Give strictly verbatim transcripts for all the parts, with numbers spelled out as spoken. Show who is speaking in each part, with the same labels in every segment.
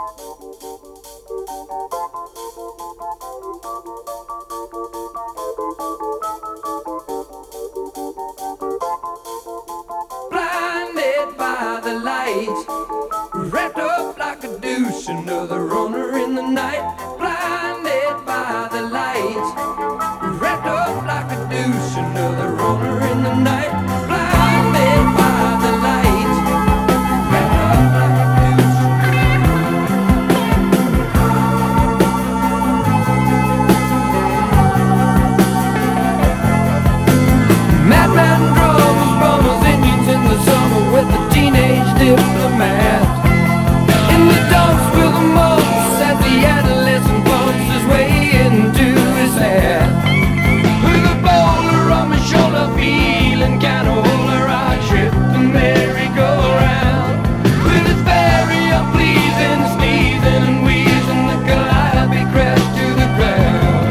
Speaker 1: Blinded by the lights, wrapped up like a douche, another runner in the night. Blinded by the lights, wrapped up like a douche, another runner in the night. Blinded by the lights, wrapped up like a douche. Madman drums, bummers, Indians in the summer with the teenage diplomat. In the dumps with the mumps as the adolescent bumps his way into his hat. With a boulder on my shoulder, feeling kinda older, I trip the merry-go-round. With its very unpleasing sneezing and wheezing, the calliope crashed to the ground.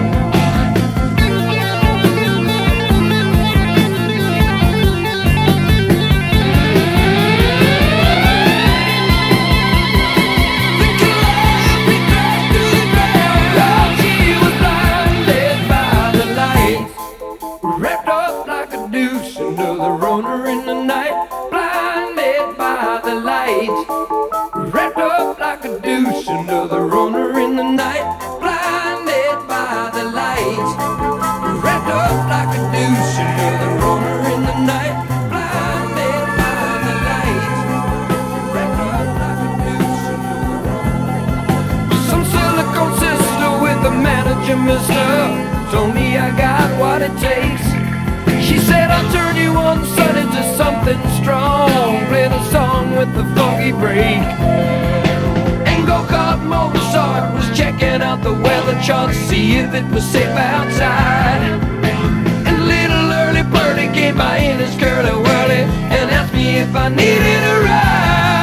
Speaker 1: Wrapped up like a douche, another runner in the night. Blinded by the lights, wrapped up like a douche, another runner in the night. Blinded by the lights, wrapped up like a douche, another runner in the night. Blinded by the lights, wrapped up like a douche, another runner. Some silicone sister with a manager, mister, told me I got what it takes. She said I'll turn you one son into something strong, playing a song with the funky break. And go-kart Mozart was checking out the weather chart to see if it was safe outside. And little early birdie came by in his curly-whirly and asked me if I needed a ride.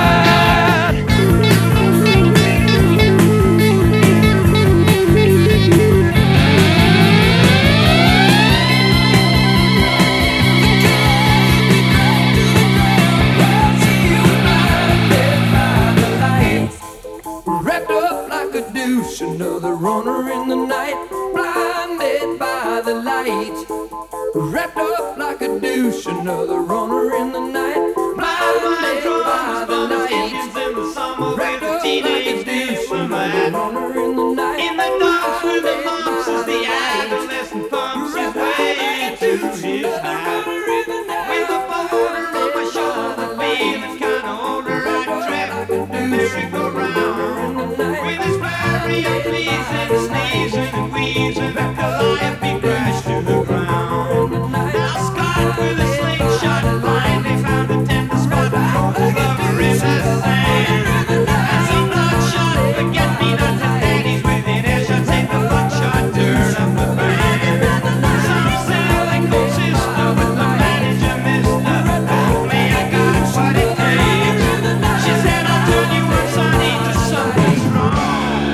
Speaker 1: Wrapped up like a douche, another runner in the night. Blinded by the lights, wrapped up like a douche, another runner in the night. Blinded by the lights, wrapped up like a douche, another runner in the night.
Speaker 2: In the dark with the lumps as the adolescent thumps his way to his night. With a boulder on my shoulder, feeling kinda older, I trip the merry-go-round. With his very unpleasing sneezing and wheezing, the calliope crashed to the ground. Now Scott with a slingshot blindly found a tender spot, rolled over in the sand. And some bloodshot forget-me-nots and daddies within earshot take the buckshot, turn up the band. Some silicone sister with the manager, mister, told me I got what it takes. She said I'll turn you on Sunday to something strong.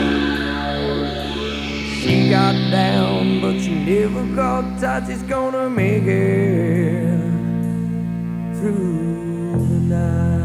Speaker 1: She got down, but she never got tight. She's gonna make it through the night.